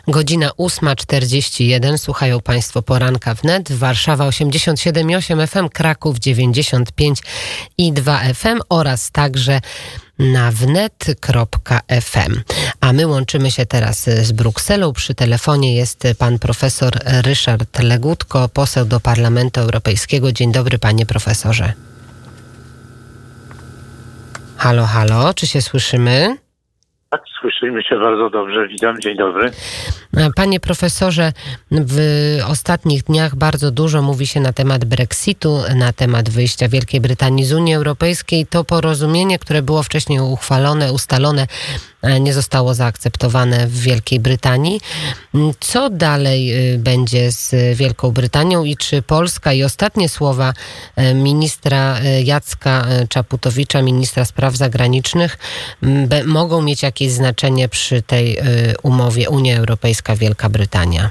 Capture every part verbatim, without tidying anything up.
Godzina ósma czterdzieści jeden. Słuchają Państwo Poranka Wnet. Warszawa osiemdziesiąt siedem i osiem F M, Kraków dziewięćdziesiąt pięć i dwa F M oraz także na wnet kropka f m. A my łączymy się teraz z Brukselą. Przy telefonie jest pan profesor Ryszard Legutko, poseł do Parlamentu Europejskiego. Dzień dobry, panie profesorze. Halo, halo, czy się słyszymy? Tak, słyszymy się bardzo dobrze. Witam, dzień dobry. Panie profesorze, w ostatnich dniach bardzo dużo mówi się na temat Brexitu, na temat wyjścia Wielkiej Brytanii z Unii Europejskiej. To porozumienie, które było wcześniej uchwalone, ustalone, nie zostało zaakceptowane w Wielkiej Brytanii. Co dalej będzie z Wielką Brytanią i czy Polska, i ostatnie słowa ministra Jacka Czaputowicza, ministra spraw zagranicznych, be, mogą mieć jakieś znaczenie przy tej umowie Unia Europejska-Wielka Brytania?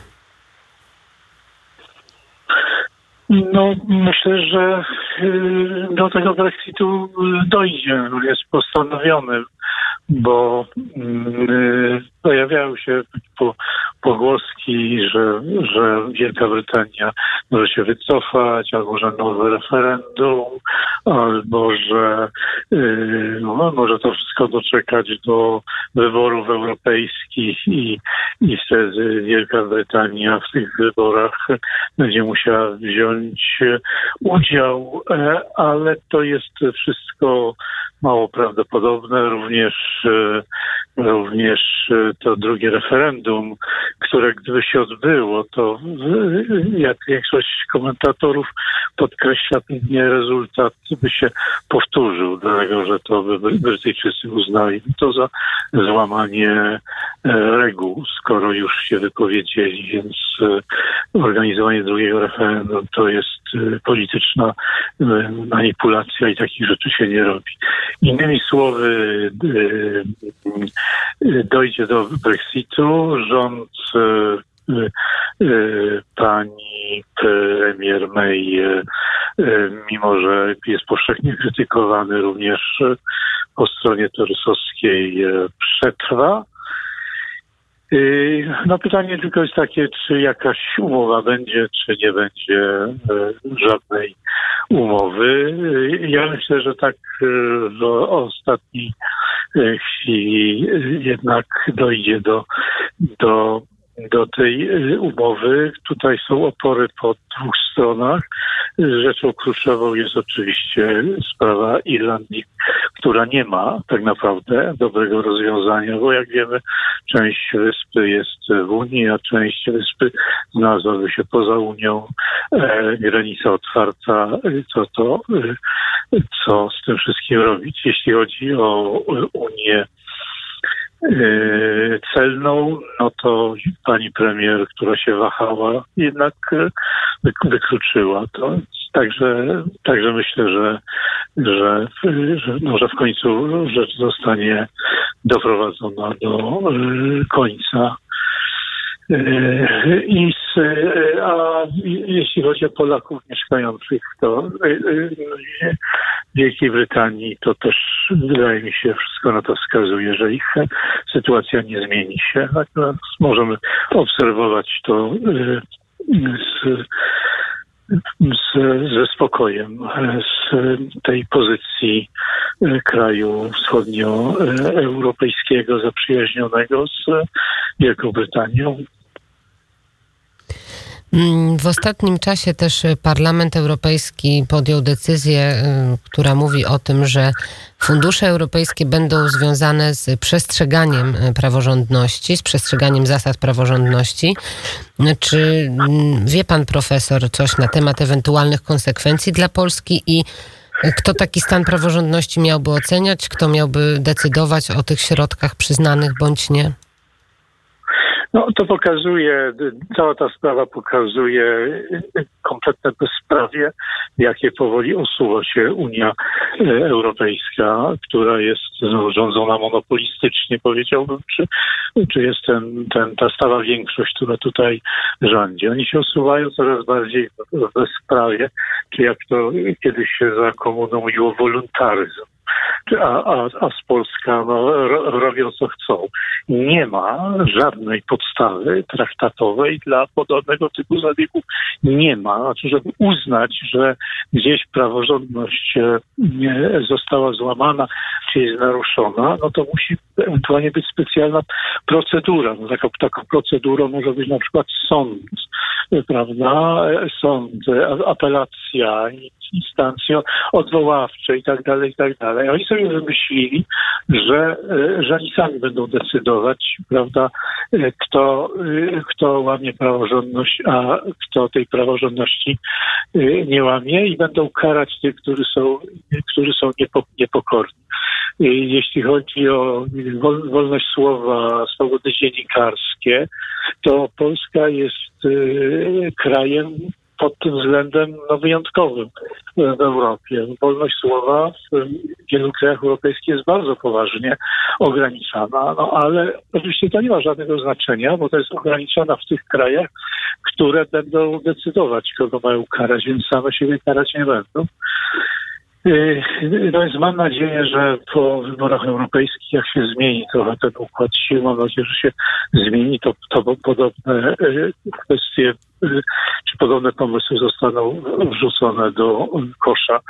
No, myślę, że do tego Brexitu dojdzie, jest postanowiony, bo yy, pojawiały się po, pogłoski, że, że Wielka Brytania może się wycofać, albo że nowe referendum, albo że yy, no, może to wszystko doczekać do wyborów europejskich i, i wtedy Wielka Brytania w tych wyborach będzie musiała wziąć udział, ale to jest wszystko mało prawdopodobne. Również, również to drugie referendum, które gdyby się odbyło, to jak większość komentatorów podkreśla, pewnie rezultat by się powtórzył, dlatego że to by Brytyjczycy uznali to za złamanie reguł, skoro już się wypowiedzieli, więc organizowanie drugiego referendum to jest polityczna manipulacja i takich rzeczy się nie robi. Innymi słowy, dojdzie do Brexitu, rząd pani premier May, mimo że jest powszechnie krytykowany również po stronie torysowskiej, przetrwa. No pytanie tylko jest takie, czy jakaś umowa będzie, czy nie będzie żadnej umowy. Ja myślę, że tak w ostatniej chwili jednak dojdzie do, do, do tej umowy. Tutaj są opory po dwóch stronach. Rzeczą kluczową jest oczywiście sprawa Irlandii, która nie ma tak naprawdę dobrego rozwiązania, bo jak wiemy, część wyspy jest w Unii, a część wyspy znalazłaby się poza Unią. E, granica otwarta, co to, co z tym wszystkim robić? Jeśli chodzi o Unię celną, no to pani premier, która się wahała, jednak wykluczyła to. Także, także myślę, że, że, że, no, że w końcu rzecz zostanie doprowadzona do końca. I z, a jeśli chodzi o Polaków mieszkających to w Wielkiej Brytanii, to też wydaje mi się, wszystko na to wskazuje, że ich sytuacja nie zmieni się. Natomiast możemy obserwować to z, z, ze spokojem, z tej pozycji kraju wschodnioeuropejskiego zaprzyjaźnionego z Wielką Brytanią. W ostatnim czasie też Parlament Europejski podjął decyzję, która mówi o tym, że fundusze europejskie będą związane z przestrzeganiem praworządności, z przestrzeganiem zasad praworządności. Czy wie pan profesor coś na temat ewentualnych konsekwencji dla Polski i kto taki stan praworządności miałby oceniać? Kto miałby decydować o tych środkach przyznanych bądź nie? No to pokazuje, cała ta sprawa pokazuje kompletne bezprawie, jakie powoli osuwa się Unia Europejska, która jest no, rządzona monopolistycznie, powiedziałbym, czy, czy jest ten, ten, ta stała większość, która tutaj rządzi. Oni się osuwają coraz bardziej w bezprawie, czy jak to kiedyś się za komuną mówiło, woluntaryzm. czy, a, a, a z Polska no, ro, robią co chcą. Nie ma żadnej podstawy traktatowej dla podobnego typu zabiegów. Nie ma. Znaczy, żeby uznać, że gdzieś praworządność nie została złamana, czy jest naruszona, no to musi ewentualnie być specjalna procedura. No, taką, taką procedurą może być na przykład sąd, prawda? Sąd, apelacja, instancje odwoławcze i tak dalej, i tak dalej. Oni sobie wymyślili, że, że oni sami będą decydować, prawda, kto, kto łamie praworządność, a kto tej praworządności nie łamie i będą karać tych, którzy są, którzy są niepo, niepokorni. Jeśli chodzi o wolność słowa, swobody dziennikarskie, to Polska jest krajem pod tym względem no, wyjątkowym w Europie. Wolność słowa w wielu krajach europejskich jest bardzo poważnie ograniczana, no ale oczywiście to nie ma żadnego znaczenia, bo to jest ograniczana w tych krajach, które będą decydować, kogo mają karać, więc same siebie karać nie będą. No więc mam nadzieję, że po wyborach europejskich, jak się zmieni trochę ten układ sił, mam nadzieję, że się zmieni, to, to podobne kwestie czy podobne pomysły zostaną wrzucone do kosza.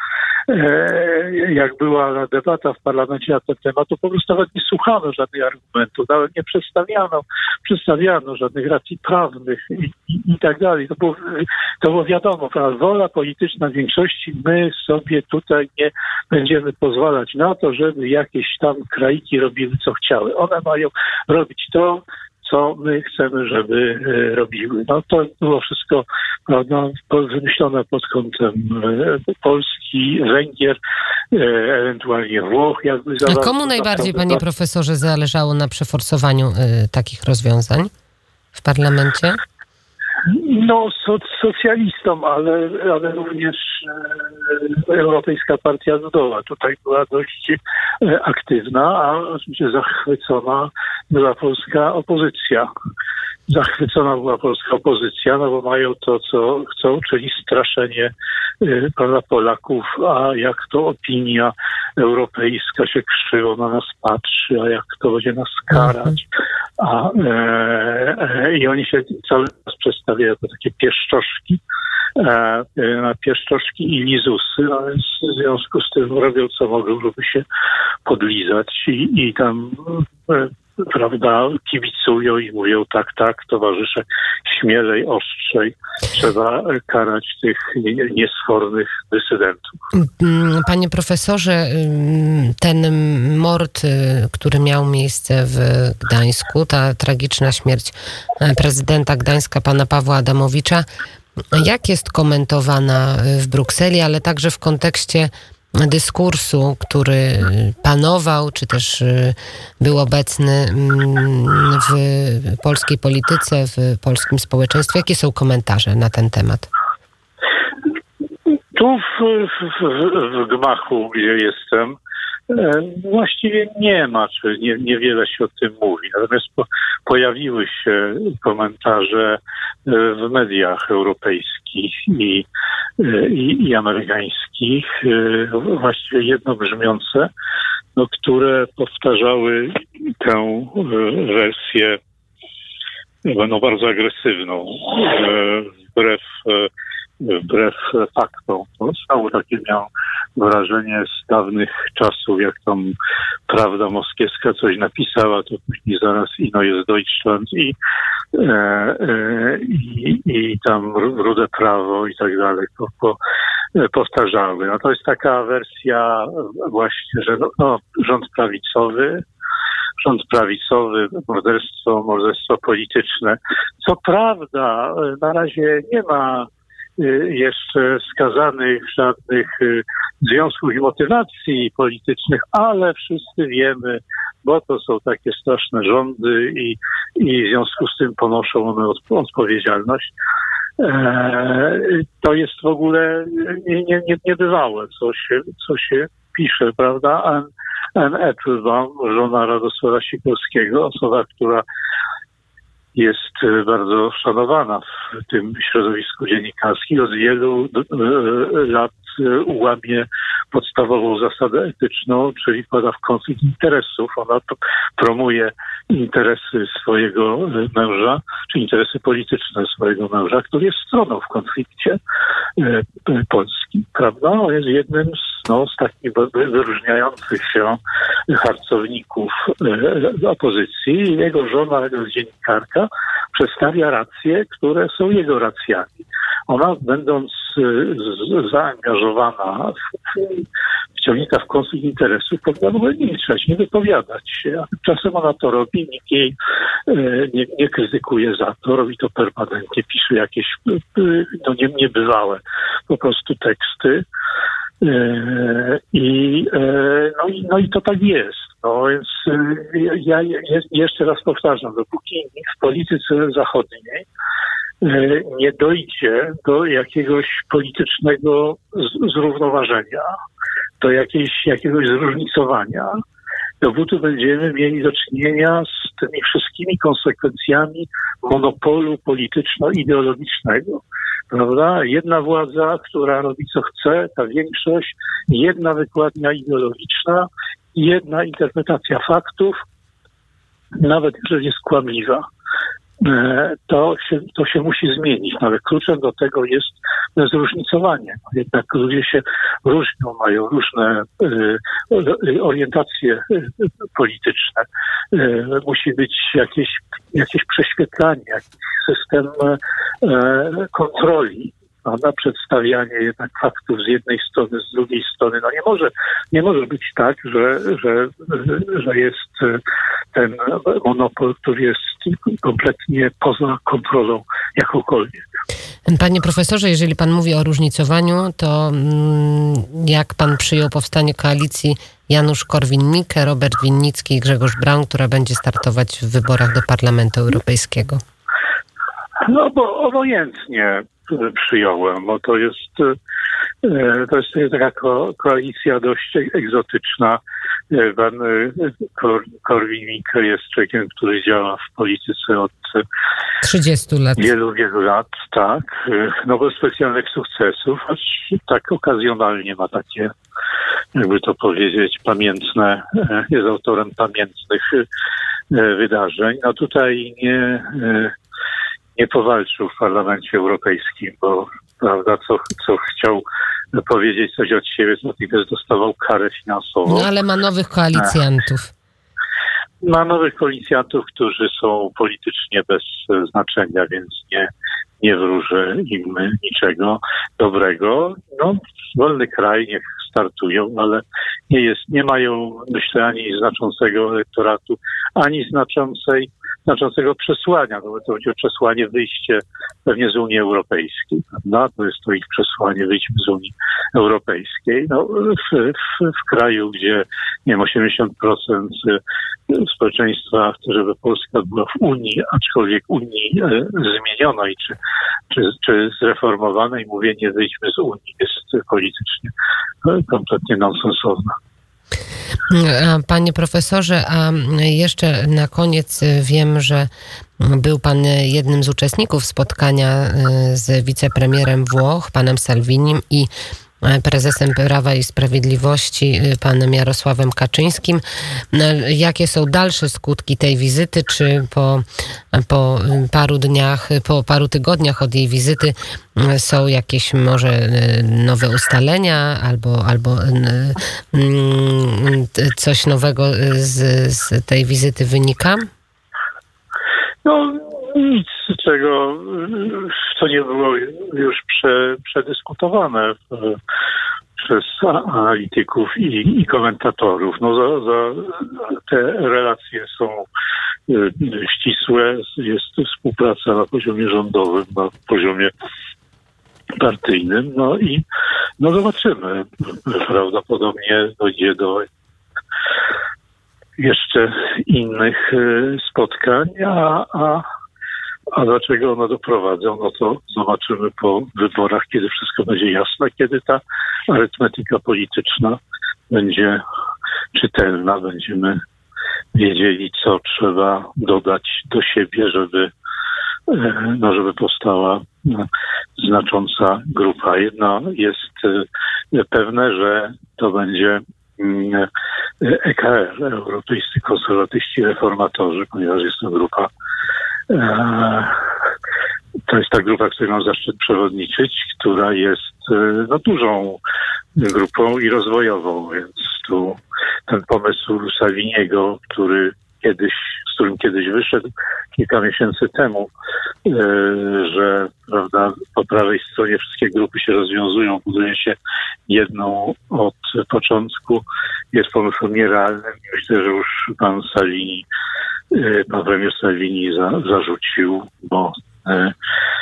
Jak była debata w parlamencie na ten temat, to po prostu nawet nie słuchano żadnych argumentów, nawet nie przedstawiano, przedstawiano żadnych racji prawnych i, i, i tak dalej. To było, to było wiadomo, prawda? Wola polityczna większości, my sobie tutaj nie będziemy pozwalać na to, żeby jakieś tam kraiki robiły, co chciały. One mają robić to, co my chcemy, żeby robiły. No to było wszystko, prawda, wymyślone pod kątem Polski, Węgier, ewentualnie Włoch. Jakby A komu najbardziej, panie profesorze, zależało na przeforsowaniu y, takich rozwiązań w parlamencie? No, soc- socjalistom, ale, ale również e, Europejska Partia Ludowa tutaj była dość e, aktywna, a oczywiście zachwycona była polska opozycja. Zachwycona była polska opozycja, no bo mają to, co chcą, czyli straszenie y, pana Polaków, a jak to opinia europejska się krzywo na nas patrzy, a jak to będzie nas karać. A, e, e, I oni się cały czas przedstawiają jako takie pieszczoszki, e, na pieszczoszki i lizusy, no więc w związku z tym robią co mogą, żeby się podlizać i, i tam e, prawda, kibicują i mówią tak, tak, towarzysze, śmielej, ostrzej. Trzeba karać tych niesfornych dysydentów. Panie profesorze, ten mord, który miał miejsce w Gdańsku, ta tragiczna śmierć prezydenta Gdańska, pana Pawła Adamowicza, jak jest komentowana w Brukseli, ale także w kontekście dyskursu, który panował, czy też był obecny w polskiej polityce, w polskim społeczeństwie? Jakie są komentarze na ten temat? Tu w, w, w gmachu, gdzie jestem, właściwie nie ma, czy nie, niewiele się o tym mówi. Natomiast po, pojawiły się komentarze w mediach europejskich i, i, i amerykańskich, właściwie jednobrzmiące, no, które powtarzały tę wersję no, bardzo agresywną, wbrew wbrew faktom. No, znowu takie miałem wrażenie z dawnych czasów, jak tam Prawda Moskiewska coś napisała, to później zaraz ino jest Deutschland i, e, e, i, i tam Rude Prawo i tak dalej po, po, powtarzały. No to jest taka wersja właśnie, że no, no, rząd prawicowy, rząd prawicowy, morderstwo, morderstwo polityczne. Co prawda na razie nie ma jeszcze skazanych żadnych związków i motywacji politycznych, ale wszyscy wiemy, bo to są takie straszne rządy i, i w związku z tym ponoszą one odp- odpowiedzialność. E, to jest w ogóle nie, nie, nie, niebywałe, co się, co się pisze, prawda? Ann, Ann Applebaum, żona Radosława Sikorskiego, osoba, która jest bardzo szanowana w tym środowisku dziennikarskim. Od wielu lat łamie podstawową zasadę etyczną, czyli wpada w konflikt interesów. Ona promuje interesy swojego męża, czy interesy polityczne swojego męża, który jest stroną w konflikcie polskim, prawda? On jest jednym z, no, z takich wyróżniających się harcowników opozycji. Jego żona, jako dziennikarka, przedstawia racje, które są jego racjami. Ona, będąc z, zaangażowana, w, wciągnięta w konflikt interesów, powinna w ogóle milczeć, nie wypowiadać się. A tymczasem ona to robi, nikt jej nie, nie krytykuje za to, robi to permanentnie, pisze jakieś no, nie, niebywałe po prostu teksty. I, no, i, no i to tak jest. No więc ja jeszcze raz powtarzam, dopóki w polityce zachodniej nie dojdzie do jakiegoś politycznego zrównoważenia, do jakiejś, jakiegoś zróżnicowania, dopóty będziemy mieli do czynienia z tymi wszystkimi konsekwencjami monopolu polityczno-ideologicznego. Prawda? Jedna władza, która robi co chce, ta większość, jedna wykładnia ideologiczna, jedna interpretacja faktów, nawet jeżeli jest kłamliwa. To się, to się musi zmienić. Nawet kluczem do tego jest zróżnicowanie. Jednak ludzie się różnią, mają różne y, orientacje polityczne. Y, musi być jakieś, jakieś prześwietlanie, jakiś system y, kontroli. No, na przedstawianie jednak faktów z jednej strony, z drugiej strony. No nie może, nie może być tak, że, że, że jest ten monopol, który jest kompletnie poza kontrolą jakąkolwiek. Panie profesorze, jeżeli pan mówi o różnicowaniu, to jak pan przyjął powstanie koalicji Janusz Korwin-Mikke, Robert Winnicki i Grzegorz Braun, która będzie startować w wyborach do Parlamentu Europejskiego? No bo obojętnie przyjąłem, bo to jest, to jest taka ko- koalicja dość egzotyczna. Pan Korwin-Mikke jest człowiekiem, który działa w polityce od trzydziestu lat. Wielu, wielu lat, tak. No bez specjalnych sukcesów, choć tak okazjonalnie ma takie, jakby to powiedzieć, pamiętne, jest autorem pamiętnych wydarzeń. No tutaj nie nie powalczył w Parlamencie Europejskim, bo prawda, co, co chciał powiedzieć coś od siebie, to natychmiast dostawał karę finansową. No ale ma nowych koalicjantów. Ma nowych koalicjantów, którzy są politycznie bez znaczenia, więc nie, nie wróży im niczego dobrego. No, wolny kraj, niech startują, ale nie jest, nie mają, myślę, ani znaczącego elektoratu, ani znaczącej znaczącego przesłania, bo to chodzi o przesłanie wyjście pewnie z Unii Europejskiej, prawda? To jest to ich przesłanie, wyjdźmy z Unii Europejskiej. No, w, w, w kraju, gdzie nie wiem, osiemdziesiąt procent społeczeństwa chce, żeby Polska była w Unii, aczkolwiek Unii e, zmieniono i czy, czy, czy zreformowana i mówienie wyjdźmy z Unii jest politycznie kompletnie nonsensowne. Panie profesorze, a jeszcze na koniec wiem, że był pan jednym z uczestników spotkania z wicepremierem Włoch, panem Salvinim i prezesem Prawa i Sprawiedliwości, panem Jarosławem Kaczyńskim. Jakie są dalsze skutki tej wizyty? Czy po, po paru dniach, po paru tygodniach od jej wizyty są jakieś może nowe ustalenia albo, albo coś nowego z, z tej wizyty wynika? No nic, czego co nie było już prze, przedyskutowane w, przez analityków i, i komentatorów. No za, za te relacje są ścisłe, jest współpraca na poziomie rządowym, na poziomie partyjnym, no i no zobaczymy. Prawdopodobnie dojdzie do jeszcze innych spotkań, a, a, a dlaczego one doprowadzą, no to zobaczymy po wyborach, kiedy wszystko będzie jasne, kiedy ta arytmetyka polityczna będzie czytelna, będziemy wiedzieli, co trzeba dodać do siebie, żeby no, żeby powstała znacząca grupa. Jedno jest pewne, że to będzie E K R, Europejscy Konserwatyści i Reformatorzy, ponieważ jest to grupa, to jest ta grupa, której mam zaszczyt przewodniczyć, która jest no, dużą grupą i rozwojową, więc tu ten pomysł Salviniego, który kiedyś, z którym kiedyś wyszedł kilka miesięcy temu, że prawda, po prawej stronie wszystkie grupy się rozwiązują, buduje się jedną od początku, jest pomysłem nierealnym i myślę, że już pan Salvini, pan premier Salvini za, zarzucił, bo e,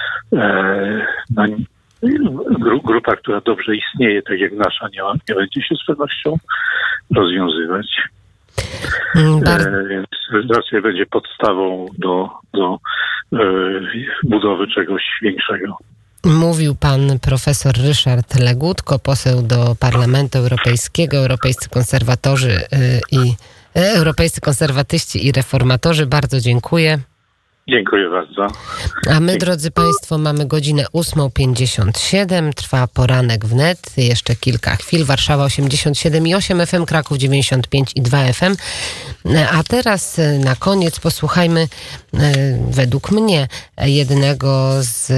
e, no, grupa, która dobrze istnieje, tak jak nasza, nie, nie będzie się z pewnością rozwiązywać. Bar- e, więc raczej będzie podstawą do, do e, budowy czegoś większego. Mówił pan profesor Ryszard Legutko, poseł do Parlamentu Europejskiego, Europejscy Konserwatorzy i Europejscy Konserwatyści i Reformatorzy. Bardzo dziękuję. Dziękuję bardzo. A my, drodzy Państwo, mamy godzinę ósma pięćdziesiąt siedem. Trwa poranek wnet. Jeszcze kilka chwil. Warszawa osiemdziesiąt siedem i osiem F M, Kraków dziewięćdziesiąt pięć i dwa F M. A teraz na koniec posłuchajmy według mnie jednego z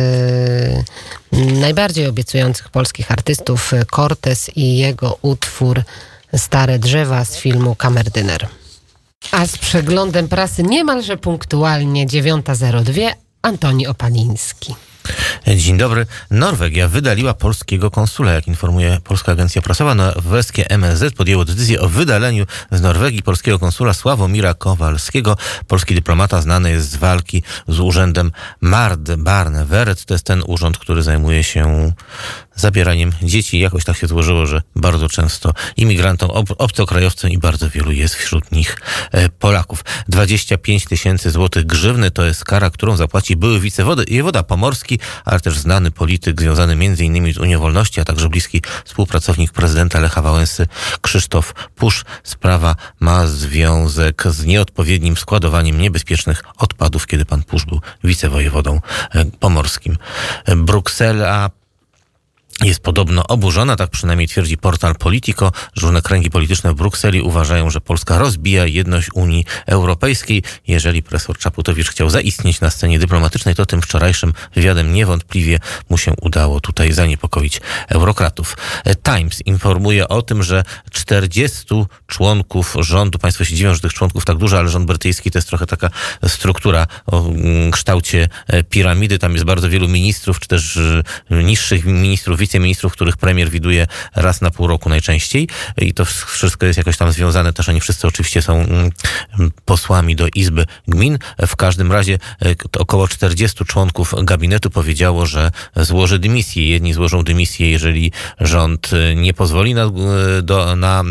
najbardziej obiecujących polskich artystów, Cortez i jego utwór Stare drzewa z filmu Kamerdyner. A z przeglądem prasy niemalże punktualnie dziewiąta zero dwa Antoni Opaliński. Dzień dobry. Norwegia wydaliła polskiego konsula. Jak informuje Polska Agencja Prasowa, norweskie M S Z podjęło decyzję o wydaleniu z Norwegii polskiego konsula Sławomira Kowalskiego. Polski dyplomata znany jest z walki z urzędem Mard Barneveret. To jest ten urząd, który zajmuje się zabieraniem dzieci. Jakoś tak się złożyło, że bardzo często imigrantom, ob- obcokrajowcom i bardzo wielu jest wśród nich e, Polaków. dwadzieścia pięć tysięcy złotych grzywny to jest kara, którą zapłaci były wicewojewoda pomorski, ale też znany polityk związany między innymi z Unią Wolności, a także bliski współpracownik prezydenta Lecha Wałęsy Krzysztof Pusz. Sprawa ma związek z nieodpowiednim składowaniem niebezpiecznych odpadów, kiedy pan Pusz był wicewojewodą e, pomorskim. E, Bruksela jest podobno oburzona, tak przynajmniej twierdzi portal Politico. Różne kręgi polityczne w Brukseli uważają, że Polska rozbija jedność Unii Europejskiej. Jeżeli profesor Czaputowicz chciał zaistnieć na scenie dyplomatycznej, to tym wczorajszym wywiadem niewątpliwie mu się udało tutaj zaniepokoić eurokratów. Times informuje o tym, że czterdziestu członków rządu, państwo się dziwią, że tych członków tak dużo, ale rząd brytyjski to jest trochę taka struktura o kształcie piramidy. Tam jest bardzo wielu ministrów, czy też niższych ministrów, wiceministrów, których premier widuje raz na pół roku najczęściej i to wszystko jest jakoś tam związane, też oni wszyscy oczywiście są posłami do Izby Gmin. W każdym razie około czterdziestu członków gabinetu powiedziało, że złoży dymisję. Jedni złożą dymisję, jeżeli rząd nie pozwoli na, do, na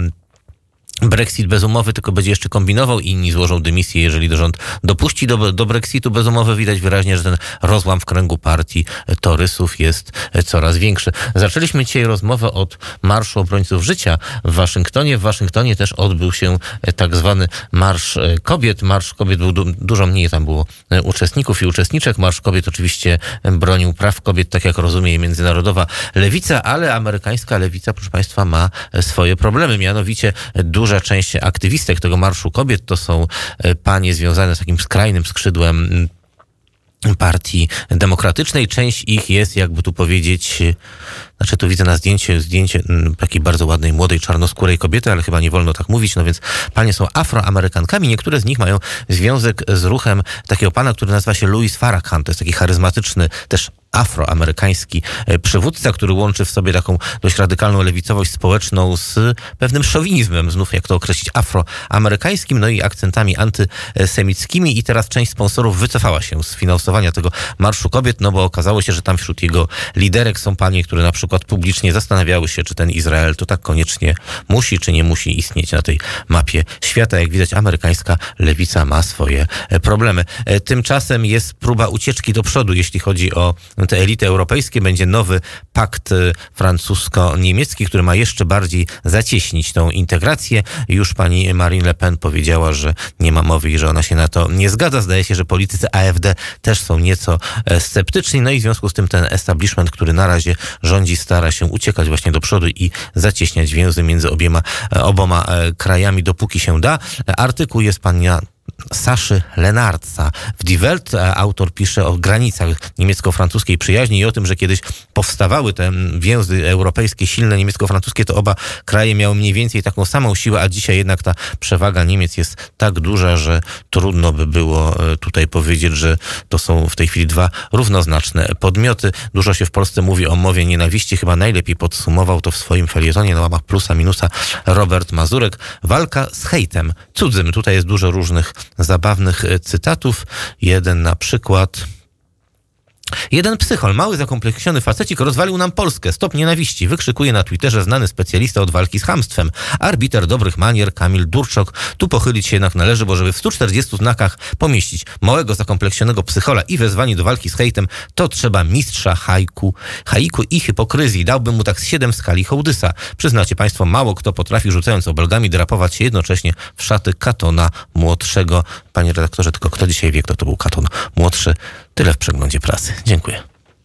Brexit bez umowy, tylko będzie jeszcze kombinował. Inni złożą dymisję, jeżeli rząd dopuści do, do Brexitu bez umowy. Widać wyraźnie, że ten rozłam w kręgu partii torysów jest coraz większy. Zaczęliśmy dzisiaj rozmowę od Marszu Obrońców Życia w Waszyngtonie. W Waszyngtonie też odbył się tak zwany Marsz Kobiet. Marsz Kobiet był du- dużo mniej, tam było uczestników i uczestniczek. Marsz Kobiet oczywiście bronił praw kobiet, tak jak rozumie je międzynarodowa lewica, ale amerykańska lewica, proszę Państwa, ma swoje problemy. Mianowicie dużo Duża część aktywistek tego Marszu Kobiet to są panie związane z takim skrajnym skrzydłem Partii Demokratycznej. Część ich jest, jakby tu powiedzieć, znaczy tu widzę na zdjęciu zdjęcie takiej bardzo ładnej, młodej, czarnoskórej kobiety, ale chyba nie wolno tak mówić, no więc panie są afroamerykankami. Niektóre z nich mają związek z ruchem takiego pana, który nazywa się Louis Farrakhan. To jest taki charyzmatyczny, też afroamerykański przywódca, który łączy w sobie taką dość radykalną lewicowość społeczną z pewnym szowinizmem, znów jak to określić, afroamerykańskim, no i akcentami antysemickimi. I teraz część sponsorów wycofała się z finansowania tego Marszu Kobiet, no bo okazało się, że tam wśród jego liderek są panie, które na przykład publicznie zastanawiały się, czy ten Izrael to tak koniecznie musi, czy nie musi istnieć na tej mapie świata. Jak widać, amerykańska lewica ma swoje problemy. Tymczasem jest próba ucieczki do przodu, jeśli chodzi o te elity europejskie. Będzie nowy pakt francusko-niemiecki, który ma jeszcze bardziej zacieśnić tą integrację. Już pani Marine Le Pen powiedziała, że nie ma mowy i że ona się na to nie zgadza. Zdaje się, że politycy A F D też są nieco sceptyczni. No i w związku z tym ten establishment, który na razie rządzi, stara się uciekać właśnie do przodu i zacieśniać więzy między obiema, oboma krajami, dopóki się da. Artykuł jest pana Saszy Lenartsa w Die Welt. Autor pisze o granicach niemiecko-francuskiej przyjaźni i o tym, że kiedyś powstawały te więzy europejskie, silne niemiecko-francuskie, to oba kraje miały mniej więcej taką samą siłę, a dzisiaj jednak ta przewaga Niemiec jest tak duża, że trudno by było tutaj powiedzieć, że to są w tej chwili dwa równoznaczne podmioty. Dużo się w Polsce mówi o mowie nienawiści. Chyba najlepiej podsumował to w swoim felietonie na łamach Plusa Minusa Robert Mazurek. Walka z hejtem cudzym. Tutaj jest dużo różnych zabawnych cytatów. Jeden na przykład. Jeden psychol, mały, zakompleksiony facecik rozwalił nam Polskę. Stop nienawiści. Wykrzykuje na Twitterze znany specjalista od walki z chamstwem. Arbiter dobrych manier Kamil Durczok. Tu pochylić się jednak należy, bo żeby w stu czterdziestu znakach pomieścić małego, zakompleksionego psychola i wezwanie do walki z hejtem, to trzeba mistrza haiku, haiku i hipokryzji. Dałbym mu tak z siedem w skali Hołdysa. Przyznacie państwo, mało kto potrafi rzucając obelgami drapować się jednocześnie w szaty Katona młodszego. Panie redaktorze, tylko kto dzisiaj wie, kto to był Katon młodszy? Tyle w przeglądzie prasy. Dziękuję.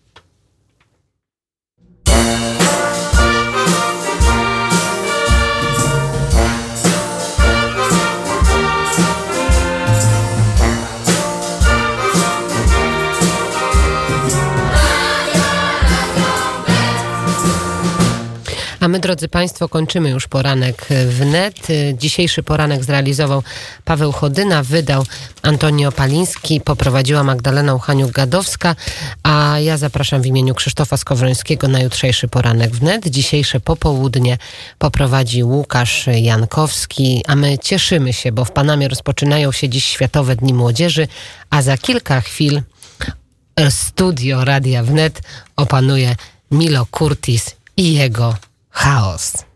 A my, drodzy Państwo, kończymy już poranek wnet. Dzisiejszy poranek zrealizował Paweł Chodyna, wydał Antonio Paliński, poprowadziła Magdalena Uchaniuk-Gadowska, a ja zapraszam w imieniu Krzysztofa Skowrońskiego na jutrzejszy poranek wnet. Dzisiejsze popołudnie poprowadzi Łukasz Jankowski, a my cieszymy się, bo w Panamie rozpoczynają się dziś Światowe Dni Młodzieży, a za kilka chwil studio Radia Wnet opanuje Milo Curtis i jego Chaos.